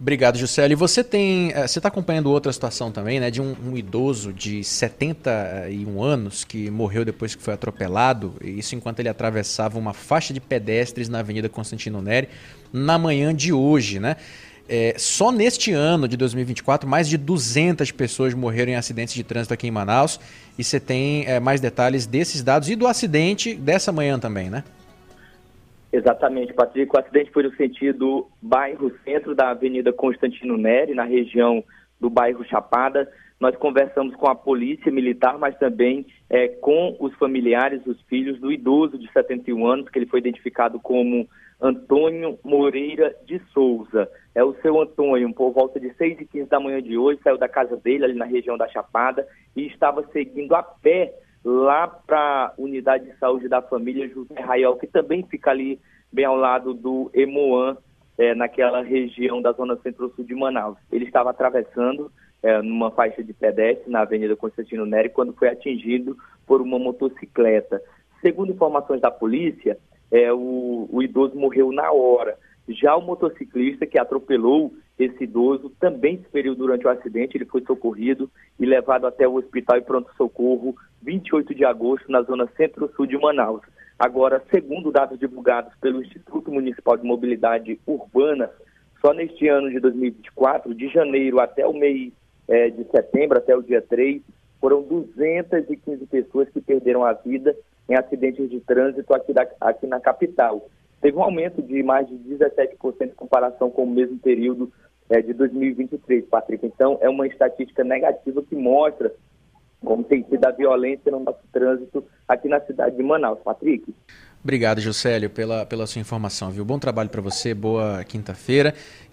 Obrigado, Juscelio. E você está acompanhando outra situação também, né, de um idoso de 71 anos que morreu depois que foi atropelado, isso enquanto ele atravessava uma faixa de pedestres na Avenida Constantino Neri na manhã de hoje, né? Só neste ano de 2024, mais de 200 pessoas morreram em acidentes de trânsito aqui em Manaus. E você tem mais detalhes desses dados e do acidente dessa manhã também, né? Exatamente, Patrick. O acidente foi no sentido bairro centro da Avenida Constantino Neri, na região do bairro Chapada. Nós conversamos com a polícia militar, mas também com os familiares, os filhos do idoso de 71 anos, que ele foi identificado como Antônio Moreira de Souza. O seu Antônio, por volta de 6h15 da manhã de hoje, saiu da casa dele, ali na região da Chapada, e estava seguindo a pé lá para a unidade de saúde da família José Raiol, que também fica ali bem ao lado do Hemoan, naquela região da zona centro-sul de Manaus. Ele estava atravessando numa faixa de pedestre na Avenida Constantino Neri quando foi atingido por uma motocicleta. Segundo informações da polícia, o idoso morreu na hora. Já o motociclista que atropelou esse idoso também se feriu durante o acidente. Ele foi socorrido e levado até o hospital e pronto-socorro 28 de agosto na zona centro-sul de Manaus. Agora, segundo dados divulgados pelo Instituto Municipal de Mobilidade Urbana, só neste ano de 2024, de janeiro até o mês de setembro, até o dia 3, foram 215 pessoas que perderam a vida em acidentes de trânsito aqui na capital. Teve um aumento de mais de 17% em comparação com o mesmo período de 2023, Patrick. Então, é uma estatística negativa que mostra como tem sido a violência no nosso trânsito aqui na cidade de Manaus. Patrick. Obrigado, Juscelio, pela sua informação, viu? Bom trabalho para você, boa quinta-feira.